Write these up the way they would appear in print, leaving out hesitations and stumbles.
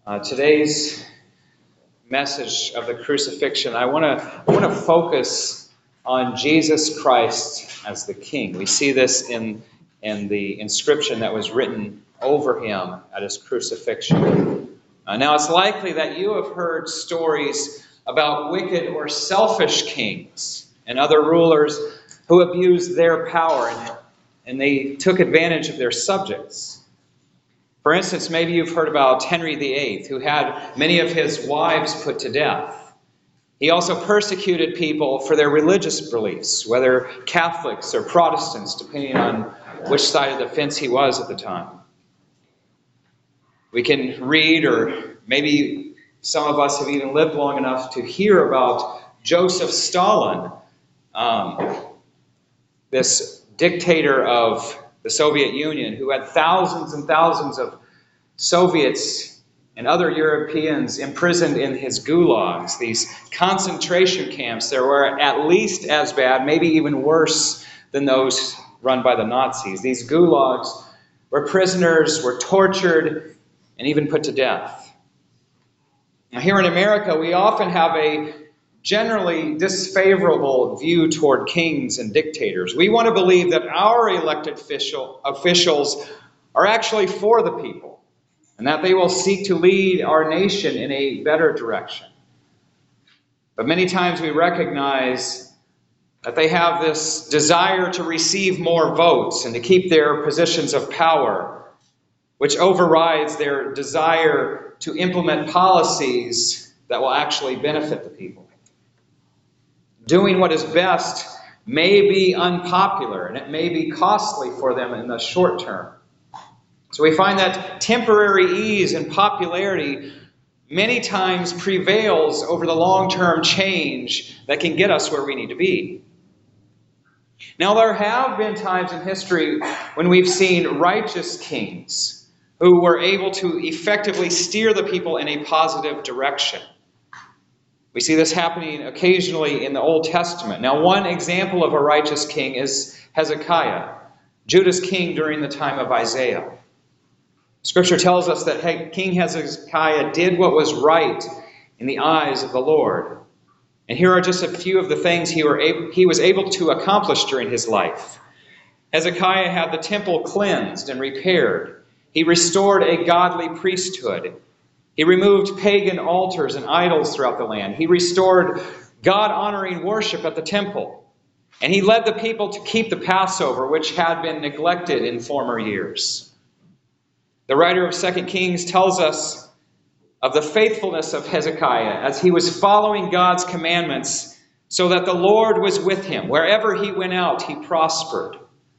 Today's message of the crucifixion, I want to focus on Jesus Christ as the King. We see this in the inscription that was written over him at his crucifixion. Now, it's likely that you have heard stories about wicked or selfish kings and other rulers who abused their power and they took advantage of their subjects. For instance, maybe you've heard about Henry VIII, who had many of his wives put to death. He also persecuted people for their religious beliefs, whether Catholics or Protestants, depending on which side of the fence he was at the time. We can read, or maybe some of us have even lived long enough to hear about Joseph Stalin, this dictator of the Soviet Union, who had thousands and thousands of Soviets and other Europeans imprisoned in his gulags, these concentration camps that were at least as bad, maybe even worse than those run by the Nazis. These gulags where prisoners were tortured and even put to death. Now, here in America, we often have a generally disfavorable view toward kings and dictators. We want to believe that our elected officials are actually for the people, and that they will seek to lead our nation in a better direction. But many times we recognize that they have this desire to receive more votes and to keep their positions of power, which overrides their desire to implement policies that will actually benefit the people. Doing what is best may be unpopular, and it may be costly for them in the short term. So we find that temporary ease and popularity many times prevails over the long-term change that can get us where we need to be. Now, there have been times in history when we've seen righteous kings who were able to effectively steer the people in a positive direction. We see this happening occasionally in the Old Testament. Now, one example of a righteous king is Hezekiah, Judah's king during the time of Isaiah. Scripture tells us that King Hezekiah did what was right in the eyes of the Lord. And here are just a few of the things he was able to accomplish during his life. Hezekiah had the temple cleansed and repaired. He restored a godly priesthood. He removed pagan altars and idols throughout the land. He restored God-honoring worship at the temple. And he led the people to keep the Passover, which had been neglected in former years. The writer of 2 Kings tells us of the faithfulness of Hezekiah as he was following God's commandments so that the Lord was with him. Wherever he went out, he prospered.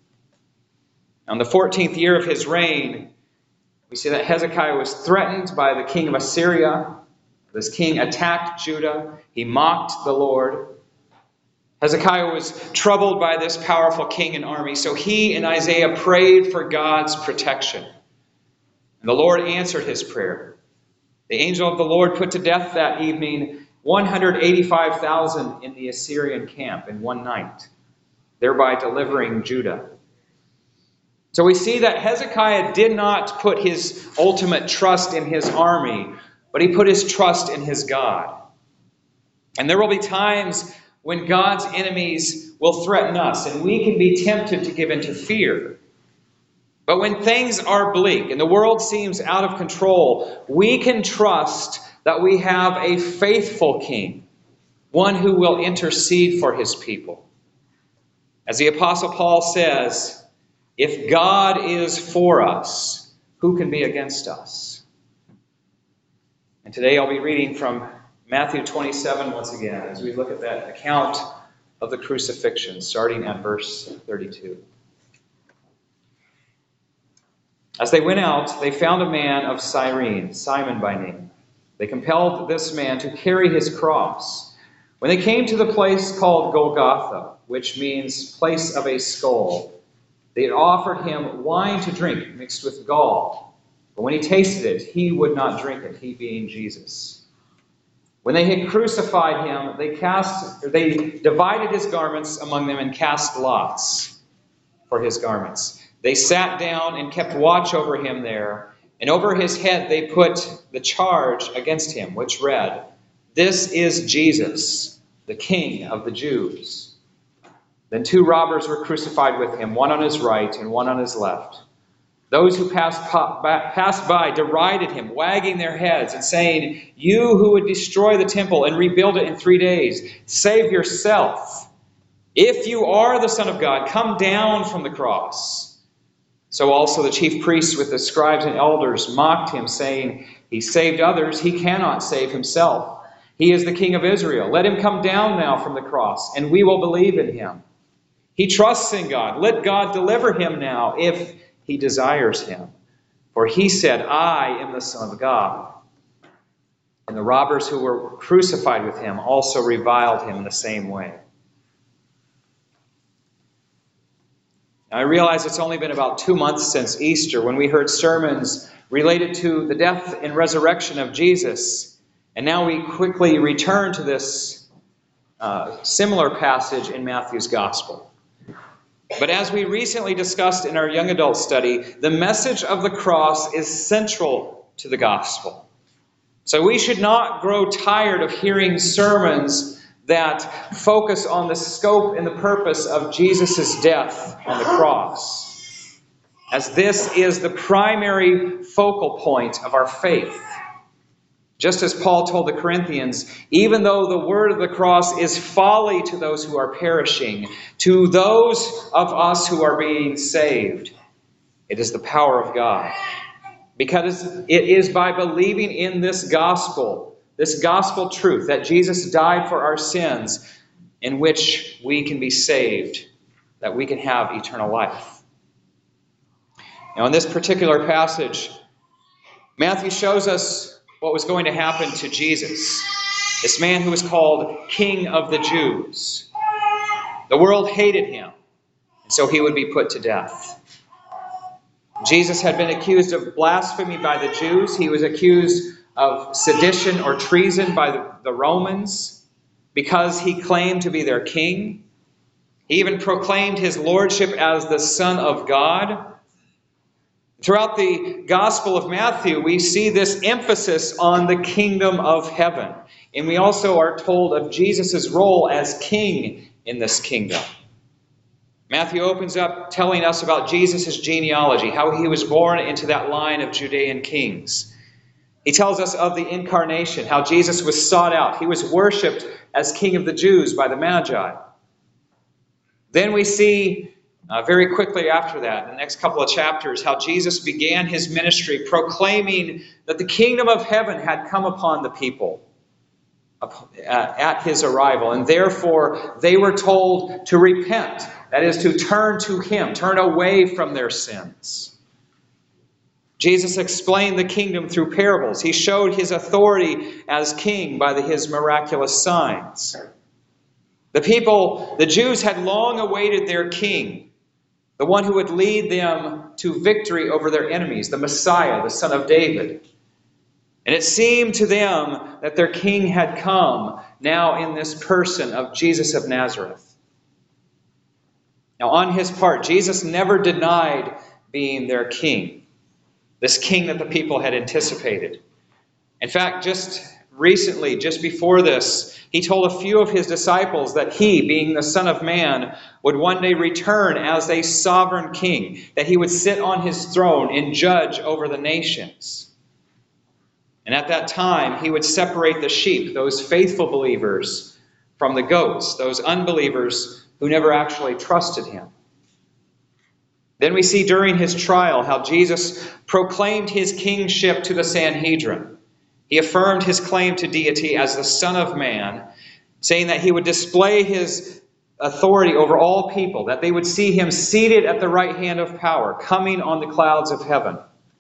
On the 14th year of his reign, we see that Hezekiah was threatened by the king of Assyria. This king attacked Judah. He mocked the Lord. Hezekiah was troubled by this powerful king and army, so he and Isaiah prayed for God's protection. And the Lord answered his prayer. The angel of the Lord put to death that evening 185,000 in the Assyrian camp in one night, thereby delivering Judah. So we see that Hezekiah did not put his ultimate trust in his army, but he put his trust in his God. And there will be times when God's enemies will threaten us, and we can be tempted to give in to fear. But when things are bleak and the world seems out of control, we can trust that we have a faithful king, one who will intercede for his people. As the Apostle Paul says, if God is for us, who can be against us? And today I'll be reading from Matthew 27 once again as we look at that account of the crucifixion, starting at verse 32. As they went out, they found a man of Cyrene, Simon by name. They compelled this man to carry his cross. When they came to the place called Golgotha, which means place of a skull, they had offered him wine to drink mixed with gall. But when he tasted it, he would not drink it, he being Jesus. When they had crucified him, they divided his garments among them and cast lots for his garments. They sat down and kept watch over him there And over his head they put the charge against him, which read, "This is Jesus, the King of the Jews." Then 2 robbers were crucified with him, one on his right and one on his left. Those who passed by derided him, wagging their heads and saying, "You who would destroy the temple and rebuild it in 3 days, save yourself. If you are the Son of God, come down from the cross." So also the chief priests with the scribes and elders mocked him, saying, "He saved others, he cannot save himself. He is the King of Israel. Let him come down now from the cross, and we will believe in him. He trusts in God. Let God deliver him now, if he desires him. For he said, 'I am the Son of God.'" And the robbers who were crucified with him also reviled him in the same way. Now, I realize it's only been about 2 months since Easter when we heard sermons related to the death and resurrection of Jesus. And now we quickly return to this similar passage in Matthew's Gospel. But as we recently discussed in our young adult study, the message of the cross is central to the gospel. So we should not grow tired of hearing sermons that focus on the scope and the purpose of Jesus' death on the cross, as this is the primary focal point of our faith. Just as Paul told the Corinthians, even though the word of the cross is folly to those who are perishing, to those of us who are being saved, it is the power of God. Because it is by believing in this gospel truth, that Jesus died for our sins, in which we can be saved, that we can have eternal life. Now, in this particular passage, Matthew shows us what was going to happen to Jesus, this man who was called King of the Jews. The world hated him, and so he would be put to death. Jesus had been accused of blasphemy by the Jews. He was accused of sedition or treason by the Romans because he claimed to be their king. He even proclaimed his lordship as the Son of God. Throughout the Gospel of Matthew, we see this emphasis on the kingdom of heaven. And we also are told of Jesus' role as king in this kingdom. Matthew opens up telling us about Jesus' genealogy, how he was born into that line of Judean kings. He tells us of the incarnation, how Jesus was sought out. He was worshipped as King of the Jews by the Magi. Then we see very quickly after that, in the next couple of chapters, how Jesus began his ministry proclaiming that the kingdom of heaven had come upon the people at his arrival. And therefore, they were told to repent. That is, to turn to him, turn away from their sins. Jesus explained the kingdom through parables. He showed his authority as king by his miraculous signs. The Jews had long awaited their king, the one who would lead them to victory over their enemies, the Messiah, the Son of David. And it seemed to them that their king had come now in this person of Jesus of Nazareth. Now, on his part, Jesus never denied being their king, this king that the people had anticipated. In fact, just recently, just before this, he told a few of his disciples that he, being the Son of Man, would one day return as a sovereign king, that he would sit on his throne and judge over the nations. And at that time, he would separate the sheep, those faithful believers, from the goats, those unbelievers who never actually trusted him. Then we see during his trial how Jesus proclaimed his kingship to the Sanhedrin. He affirmed his claim to deity as the Son of Man, saying that he would display his authority over all people, that they would see him seated at the right hand of power, coming on the clouds of heaven.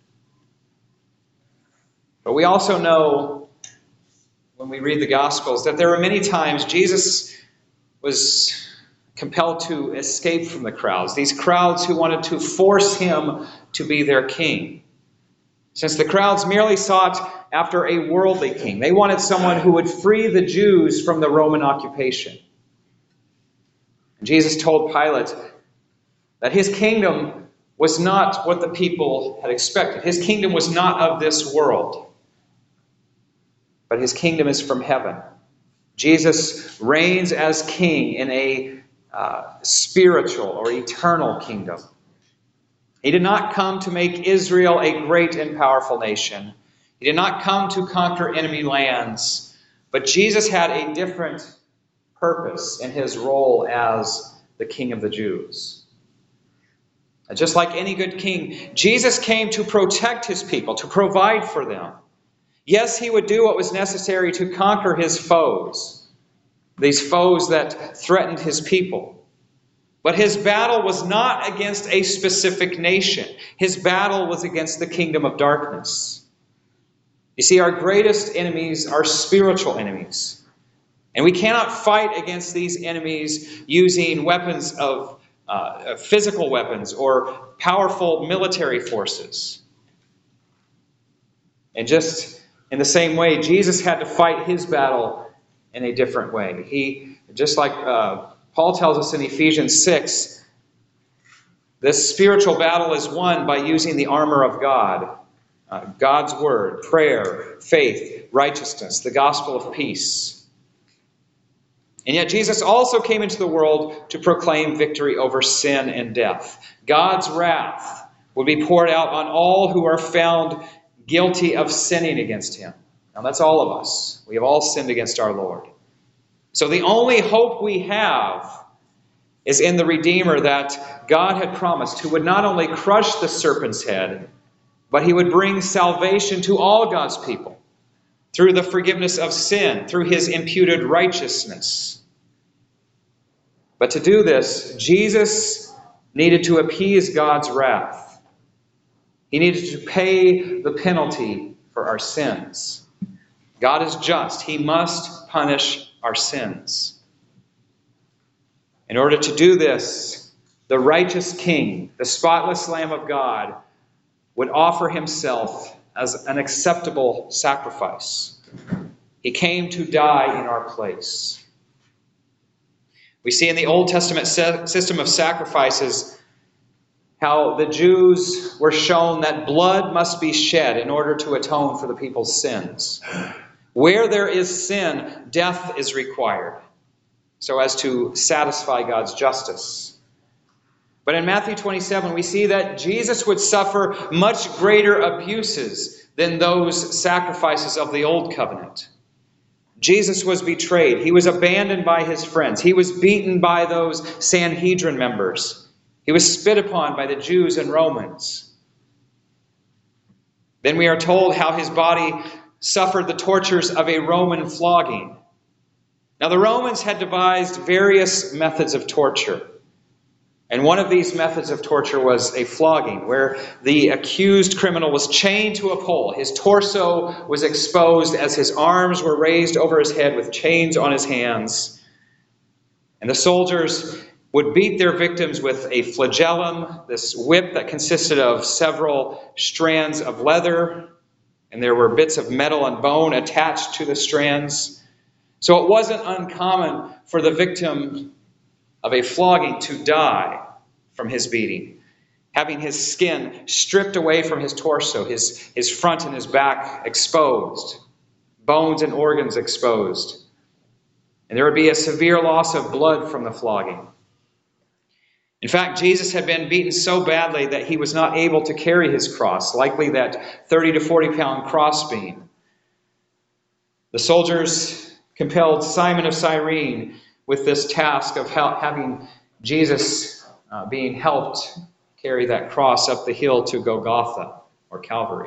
But we also know, when we read the Gospels, that there were many times Jesus was compelled to escape from the crowds, these crowds who wanted to force him to be their king. Since the crowds merely sought after a worldly king, they wanted someone who would free the Jews from the Roman occupation. And Jesus told Pilate that his kingdom was not what the people had expected. His kingdom was not of this world, but his kingdom is from heaven. Jesus reigns as king in a spiritual or eternal kingdom. He did not come to make Israel a great and powerful nation. He did not come to conquer enemy lands, but Jesus had a different purpose in his role as the King of the Jews. Just like any good king, Jesus came to protect his people, to provide for them. Yes, he would do what was necessary to conquer his foes, these foes that threatened his people. But his battle was not against a specific nation. His battle was against the kingdom of darkness. You see, our greatest enemies are spiritual enemies. And we cannot fight against these enemies using weapons of physical weapons or powerful military forces. And just in the same way, Jesus had to fight his battle in a different way. He, just like Paul tells us in Ephesians 6, this spiritual battle is won by using the armor of God, God's word, prayer, faith, righteousness, the gospel of peace. And yet Jesus also came into the world to proclaim victory over sin and death. God's wrath would be poured out on all who are found guilty of sinning against him. Now that's all of us. We have all sinned against our Lord. So the only hope we have is in the Redeemer that God had promised, who would not only crush the serpent's head, but he would bring salvation to all God's people through the forgiveness of sin, through his imputed righteousness. But to do this, Jesus needed to appease God's wrath. He needed to pay the penalty for our sins. God is just. He must punish our sins. In order to do this, the righteous King, the spotless Lamb of God, would offer himself as an acceptable sacrifice. He came to die in our place. We see in the Old Testament system of sacrifices how the Jews were shown that blood must be shed in order to atone for the people's sins. Where there is sin, death is required, so as to satisfy God's justice. But in Matthew 27, we see that Jesus would suffer much greater abuses than those sacrifices of the Old Covenant. Jesus was betrayed. He was abandoned by his friends. He was beaten by those Sanhedrin members. He was spit upon by the Jews and Romans. Then we are told how his body suffered the tortures of a Roman flogging. Now, the Romans had devised various methods of torture. And one of these methods of torture was a flogging, where the accused criminal was chained to a pole. His torso was exposed as his arms were raised over his head with chains on his hands. And the soldiers would beat their victims with a flagellum, this whip that consisted of several strands of leather, and there were bits of metal and bone attached to the strands. So it wasn't uncommon for the victim of a flogging to die from his beating, having his skin stripped away from his torso, his front and his back exposed, bones and organs exposed. And there would be a severe loss of blood from the flogging. In fact, Jesus had been beaten so badly that he was not able to carry his cross, likely that 30 to 40 pound crossbeam. The soldiers compelled Simon of Cyrene with this task of having Jesus being helped carry that cross up the hill to Golgotha or Calvary.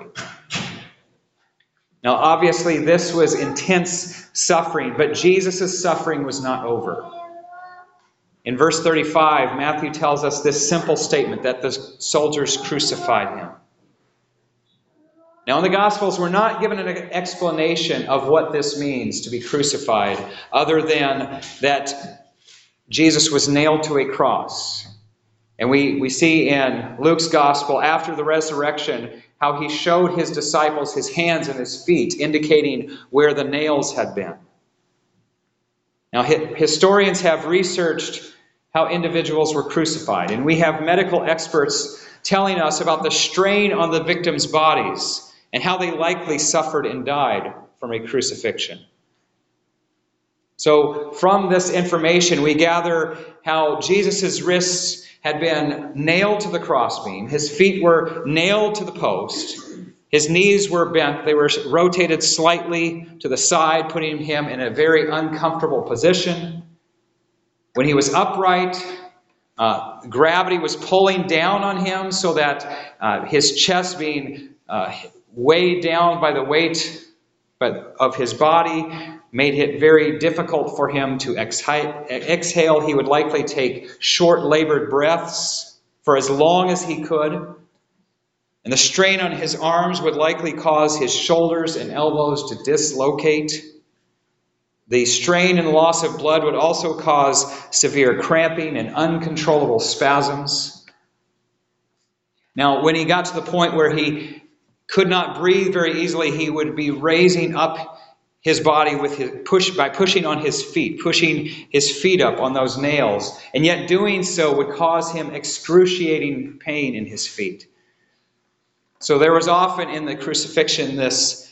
Now, obviously, this was intense suffering, but Jesus' suffering was not over. In verse 35, Matthew tells us this simple statement that the soldiers crucified him. Now, in the Gospels, we're not given an explanation of what this means to be crucified, other than that Jesus was nailed to a cross. And we see in Luke's Gospel, after the resurrection, how he showed his disciples his hands and his feet, indicating where the nails had been. Now, historians have researched how individuals were crucified, and we have medical experts telling us about the strain on the victims' bodies and how they likely suffered and died from a crucifixion. So from this information, we gather how Jesus' wrists had been nailed to the crossbeam. His feet were nailed to the post. His knees were bent. They were rotated slightly to the side, putting him in a very uncomfortable position. When he was upright, gravity was pulling down on him so that his chest being weighed down by the weight of his body made it very difficult for him to exhale. He would likely take short labored breaths for as long as he could. And the strain on his arms would likely cause his shoulders and elbows to dislocate. The strain and loss of blood would also cause severe cramping and uncontrollable spasms. Now, when he got to the point where he could not breathe very easily, he would be raising up his body by pushing on his feet, pushing his feet up on those nails. And yet doing so would cause him excruciating pain in his feet. So there was often in the crucifixion this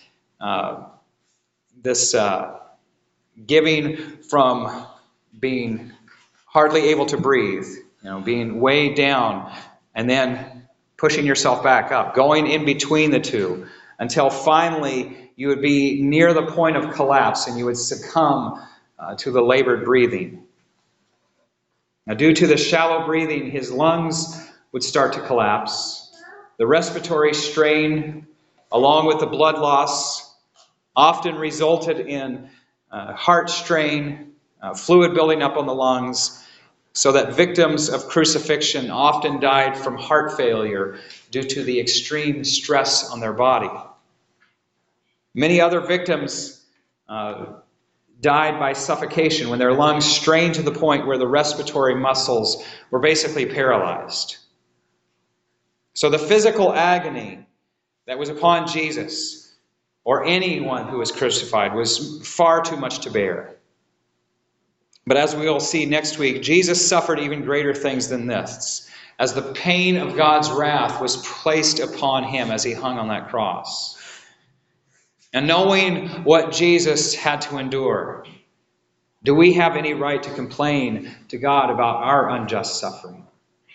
giving from being hardly able to breathe, being weighed down, and then pushing yourself back up, going in between the two, until finally you would be near the point of collapse and you would succumb to the labored breathing. Now, due to the shallow breathing, his lungs would start to collapse. The respiratory strain, along with the blood loss, often resulted in heart strain, fluid building up on the lungs, so that victims of crucifixion often died from heart failure due to the extreme stress on their body. Many other victims died by suffocation when their lungs strained to the point where the respiratory muscles were basically paralyzed. So the physical agony that was upon Jesus or anyone who was crucified was far too much to bear. But as we will see next week, Jesus suffered even greater things than this, as the pain of God's wrath was placed upon him as he hung on that cross. And knowing what Jesus had to endure, do we have any right to complain to God about our unjust suffering?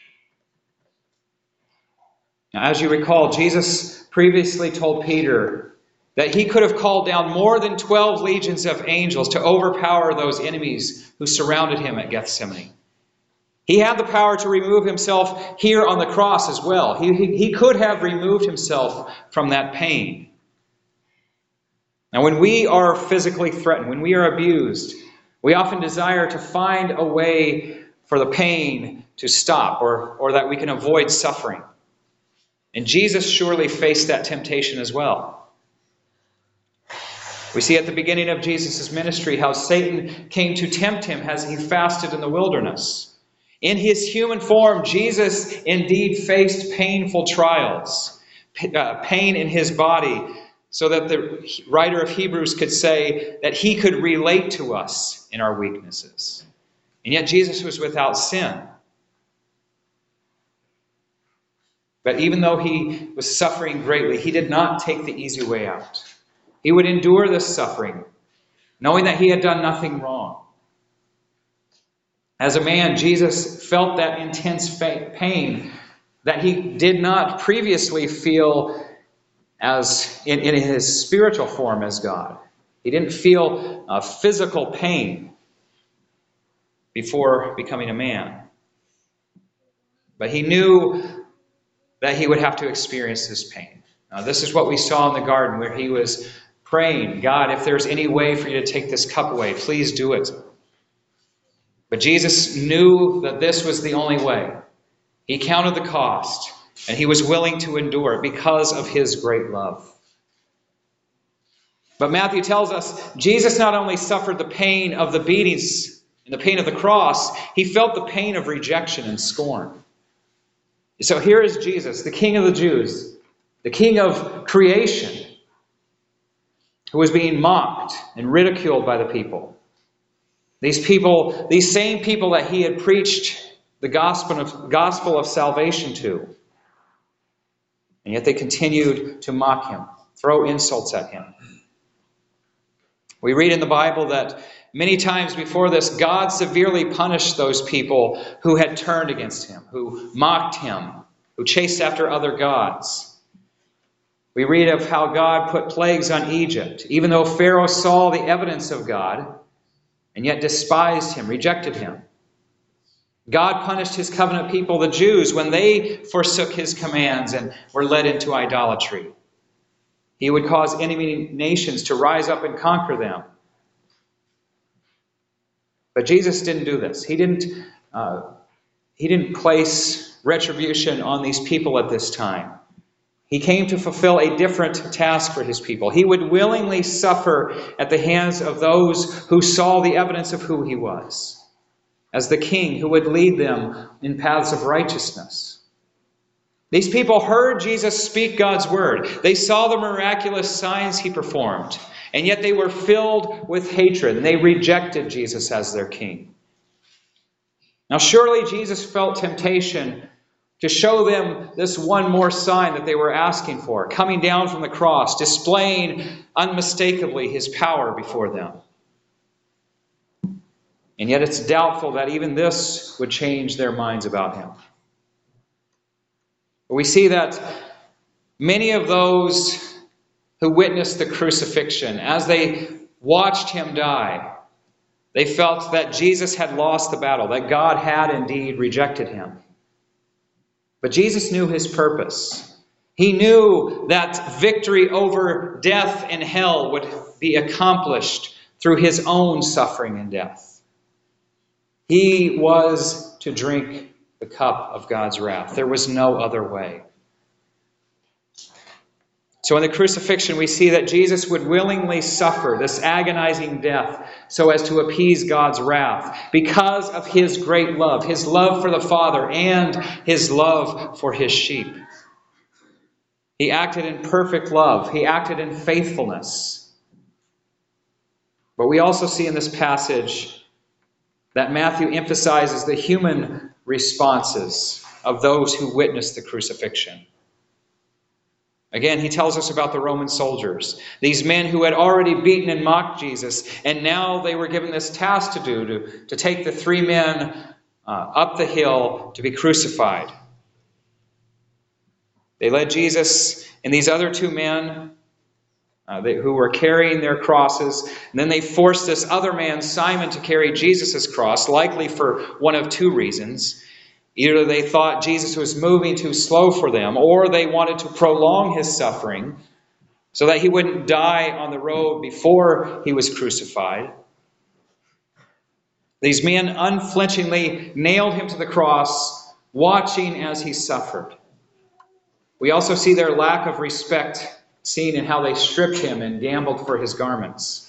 Now, as you recall, Jesus previously told Peter that he could have called down more than 12 legions of angels to overpower those enemies who surrounded him at Gethsemane. He had the power to remove himself here on the cross as well. He could have removed himself from that pain. Now, when we are physically threatened, when we are abused, we often desire to find a way for the pain to stop or that we can avoid suffering. And Jesus surely faced that temptation as well. We see at the beginning of Jesus' ministry how Satan came to tempt him as he fasted in the wilderness. In his human form, Jesus indeed faced painful trials, pain in his body, so that the writer of Hebrews could say that he could relate to us in our weaknesses. And yet Jesus was without sin. But even though he was suffering greatly, he did not take the easy way out. He would endure this suffering, knowing that he had done nothing wrong. As a man, Jesus felt that intense pain that he did not previously feel as in his spiritual form as God. He didn't feel physical pain before becoming a man. But he knew that he would have to experience this pain. This is what we saw in the garden where he was praying, God, if there's any way for you to take this cup away, please do it. But Jesus knew that this was the only way. He counted the cost, and he was willing to endure it because of his great love. But Matthew tells us Jesus not only suffered the pain of the beatings and the pain of the cross, he felt the pain of rejection and scorn. So here is Jesus, the King of the Jews, the King of creation, who was being mocked and ridiculed by the people. These same people that he had preached the gospel of salvation to. And yet they continued to mock him, throw insults at him. We read in the Bible that many times before this, God severely punished those people who had turned against him, who mocked him, who chased after other gods. We read of how God put plagues on Egypt, even though Pharaoh saw the evidence of God and yet despised him, rejected him. God punished his covenant people, the Jews, when they forsook his commands and were led into idolatry. He would cause enemy nations to rise up and conquer them. But Jesus didn't do this. He didn't place retribution on these people at this time. He came to fulfill a different task for his people. He would willingly suffer at the hands of those who saw the evidence of who he was, as the king who would lead them in paths of righteousness. These people heard Jesus speak God's word. They saw the miraculous signs he performed, and yet they were filled with hatred, and they rejected Jesus as their king. Now, surely Jesus felt temptation to show them this one more sign that they were asking for, coming down from the cross, displaying unmistakably his power before them. And yet it's doubtful that even this would change their minds about him. We see that many of those who witnessed the crucifixion, as they watched him die, they felt that Jesus had lost the battle, that God had indeed rejected him. But Jesus knew his purpose. He knew that victory over death and hell would be accomplished through his own suffering and death. He was to drink the cup of God's wrath. There was no other way. So in the crucifixion, we see that Jesus would willingly suffer this agonizing death so as to appease God's wrath because of his great love, his love for the Father and his love for his sheep. He acted in perfect love. He acted in faithfulness. But we also see in this passage that Matthew emphasizes the human responses of those who witnessed the crucifixion. Again, he tells us about the Roman soldiers, these men who had already beaten and mocked Jesus, and now they were given this task to do, to take the three men up the hill to be crucified. They led Jesus and these other two men who were carrying their crosses. And then they forced this other man, Simon, to carry Jesus' cross, likely for one of two reasons. Either they thought Jesus was moving too slow for them, or they wanted to prolong his suffering so that he wouldn't die on the road before he was crucified. These men unflinchingly nailed him to the cross, watching as he suffered. We also see their lack of respect seen in how they stripped him and gambled for his garments.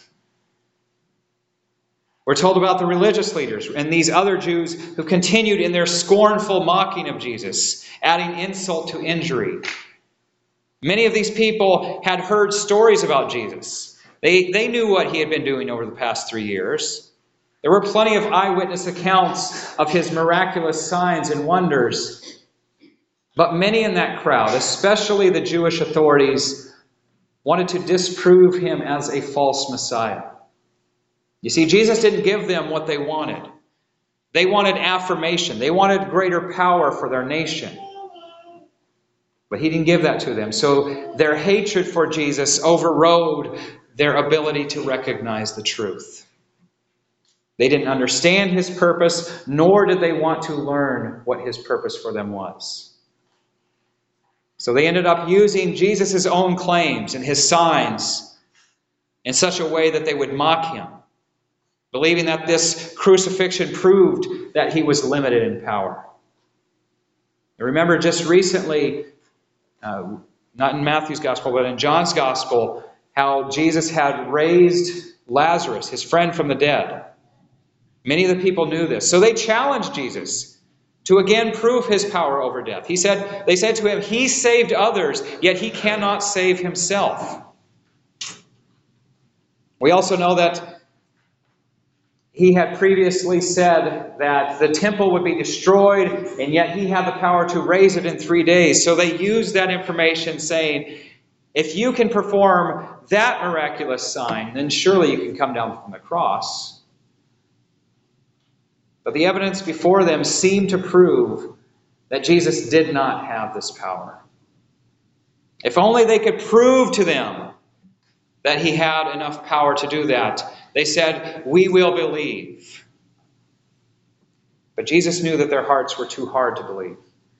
We're told about the religious leaders and these other Jews who continued in their scornful mocking of Jesus, adding insult to injury. Many of these people had heard stories about Jesus. They knew what he had been doing over the past 3 years. There were plenty of eyewitness accounts of his miraculous signs and wonders. But many in that crowd, especially the Jewish authorities, wanted to disprove him as a false Messiah. You see, Jesus didn't give them what they wanted. They wanted affirmation. They wanted greater power for their nation. But he didn't give that to them. So their hatred for Jesus overrode their ability to recognize the truth. They didn't understand his purpose, nor did they want to learn what his purpose for them was. So they ended up using Jesus' own claims and his signs in such a way that they would mock him, believing that this crucifixion proved that he was limited in power. And remember just recently, not in Matthew's gospel, but in John's gospel, how Jesus had raised Lazarus, his friend, from the dead. Many of the people knew this. So they challenged Jesus to again prove his power over death. They said to him, he saved others, yet he cannot save himself. We also know that he had previously said that the temple would be destroyed, and yet he had the power to raise it in 3 days. So they used that information saying, if you can perform that miraculous sign, then surely you can come down from the cross. But the evidence before them seemed to prove that Jesus did not have this power. If only they could prove to them that he had enough power to do that, they said, we will believe. But Jesus knew that their hearts were too hard to believe.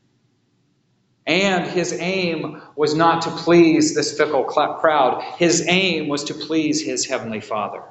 And his aim was not to please this fickle crowd. His aim was to please his heavenly Father.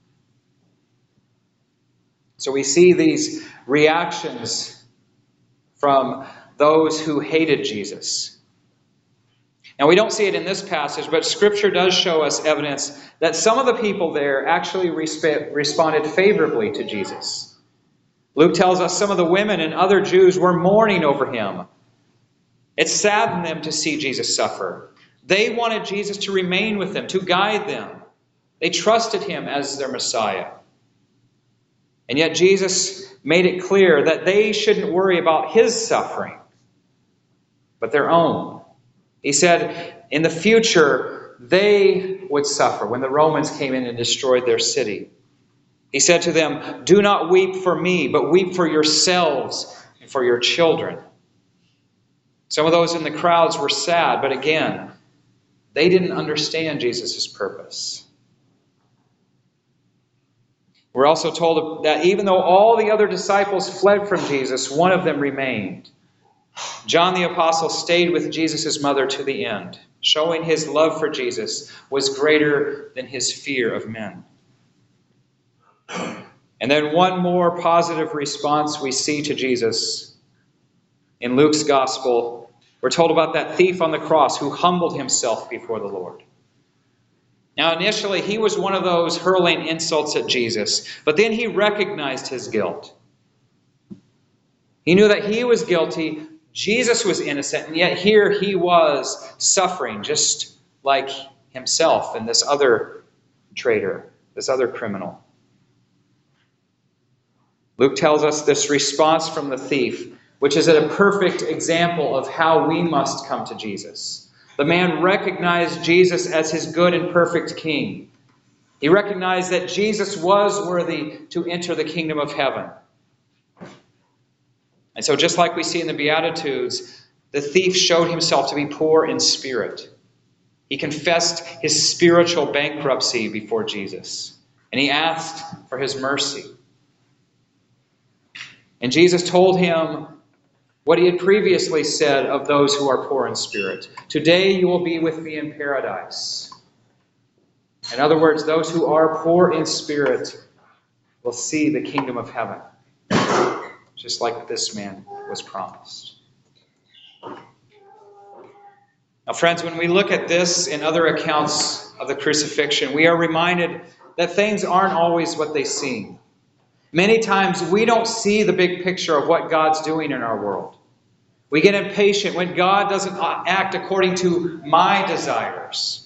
So we see these reactions from those who hated Jesus. Now, we don't see it in this passage, but Scripture does show us evidence that some of the people there actually responded favorably to Jesus. Luke tells us some of the women and other Jews were mourning over him. It saddened them to see Jesus suffer. They wanted Jesus to remain with them, to guide them. They trusted him as their Messiah. And yet Jesus made it clear that they shouldn't worry about his suffering, but their own. He said in the future they would suffer when the Romans came in and destroyed their city. He said to them, do not weep for me, but weep for yourselves and for your children. Some of those in the crowds were sad, but again, they didn't understand Jesus' purpose. We're also told that even though all the other disciples fled from Jesus, one of them remained. John the Apostle stayed with Jesus' mother to the end, showing his love for Jesus was greater than his fear of men. And then one more positive response we see to Jesus in Luke's Gospel. We're told about that thief on the cross who humbled himself before the Lord. Now, initially, he was one of those hurling insults at Jesus, but then he recognized his guilt. He knew that he was guilty, Jesus was innocent, and yet here he was suffering just like himself and this other traitor, this other criminal. Luke tells us this response from the thief, which is a perfect example of how we must come to Jesus. The man recognized Jesus as his good and perfect king. He recognized that Jesus was worthy to enter the kingdom of heaven. And so just like we see in the Beatitudes, the thief showed himself to be poor in spirit. He confessed his spiritual bankruptcy before Jesus, and he asked for his mercy. And Jesus told him what he had previously said of those who are poor in spirit. Today you will be with me in paradise. In other words, those who are poor in spirit will see the kingdom of heaven, just like this man was promised. Now, friends, when we look at this and other accounts of the crucifixion, we are reminded that things aren't always what they seem. Many times we don't see the big picture of what God's doing in our world. We get impatient when God doesn't act according to my desires.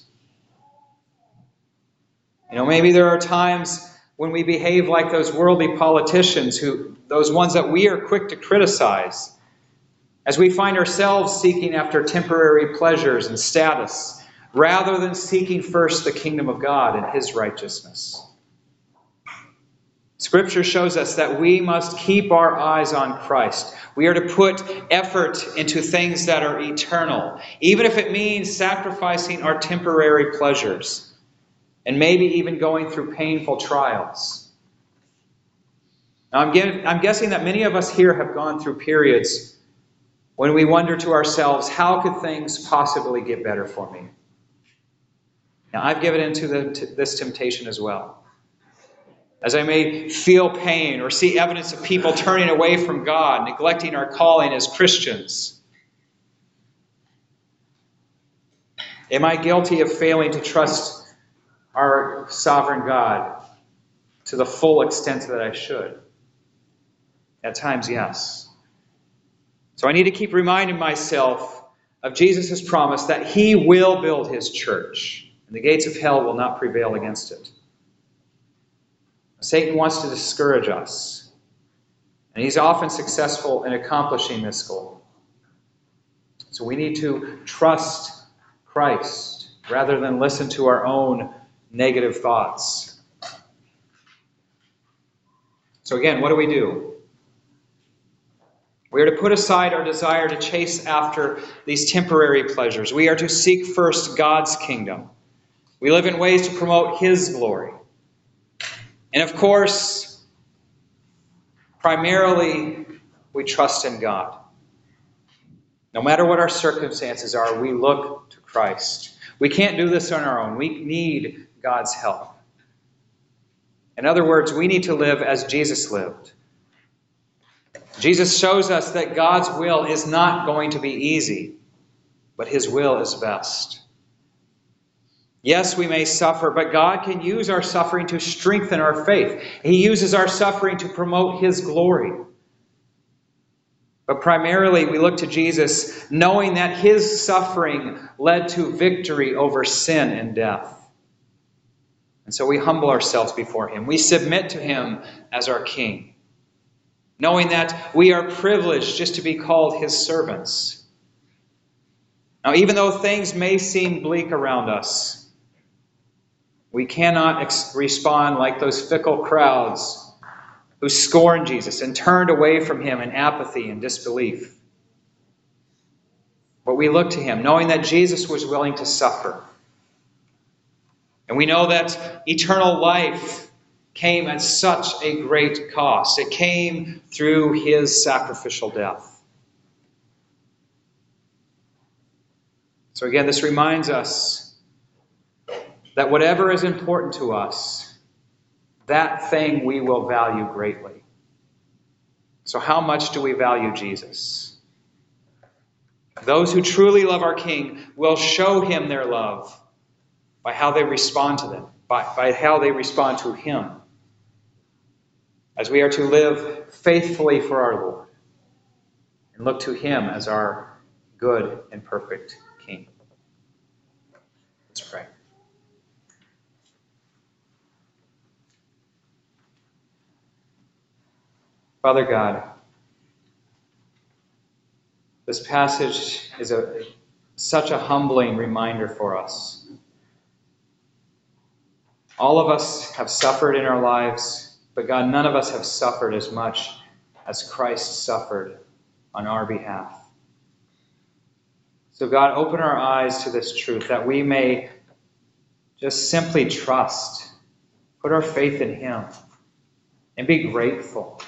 Maybe there are times when we behave like those worldly politicians, those ones that we are quick to criticize, as we find ourselves seeking after temporary pleasures and status, rather than seeking first the kingdom of God and his righteousness. Scripture shows us that we must keep our eyes on Christ. We are to put effort into things that are eternal, even if it means sacrificing our temporary pleasures, and maybe even going through painful trials. Now, I'm guessing that many of us here have gone through periods when we wonder to ourselves, how could things possibly get better for me? Now, I've given into this temptation as well. As I may feel pain or see evidence of people turning away from God, neglecting our calling as Christians. Am I guilty of failing to trust our sovereign God to the full extent that I should? At times, yes. So I need to keep reminding myself of Jesus' promise that he will build his church, and the gates of hell will not prevail against it. Satan wants to discourage us, and he's often successful in accomplishing this goal. So we need to trust Christ rather than listen to our own negative thoughts. So again, what do? We are to put aside our desire to chase after these temporary pleasures. We are to seek first God's kingdom. We live in ways to promote His glory. And of course, primarily, we trust in God. No matter what our circumstances are, we look to Christ. We can't do this on our own. We need God's help. In other words, we need to live as Jesus lived. Jesus shows us that God's will is not going to be easy, but His will is best. Yes, we may suffer, but God can use our suffering to strengthen our faith. He uses our suffering to promote His glory. But primarily, we look to Jesus, knowing that His suffering led to victory over sin and death. And so we humble ourselves before Him. We submit to Him as our King, knowing that we are privileged just to be called His servants. Now, even though things may seem bleak around us, we cannot respond like those fickle crowds who scorned Jesus and turned away from Him in apathy and disbelief. But we look to Him, knowing that Jesus was willing to suffer. And we know that eternal life came at such a great cost. It came through His sacrificial death. So again, this reminds us that whatever is important to us, that thing we will value greatly. So how much do we value Jesus? Those who truly love our King will show Him their love by how they respond to them, by how they respond to Him, as we are to live faithfully for our Lord and look to Him as our good and perfect King. Let's pray. Father God, this passage is such a humbling reminder for us. All of us have suffered in our lives, but God, none of us have suffered as much as Christ suffered on our behalf. So God, open our eyes to this truth that we may just simply trust, put our faith in Him, and be grateful.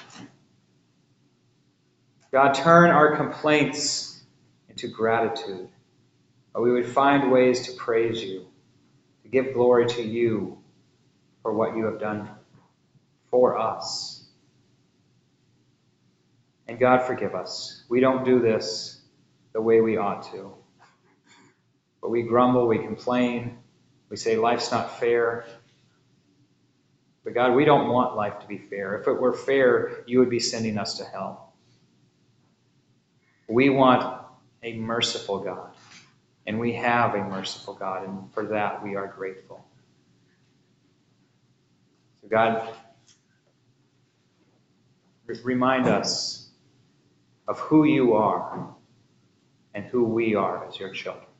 God, turn our complaints into gratitude, that we would find ways to praise You, to give glory to You for what You have done for us. And God, forgive us. We don't do this the way we ought to. But we grumble, we complain, we say life's not fair. But God, we don't want life to be fair. If it were fair, You would be sending us to hell. We want a merciful God, and we have a merciful God, and for that we are grateful. So God, remind us of who You are and who we are as Your children.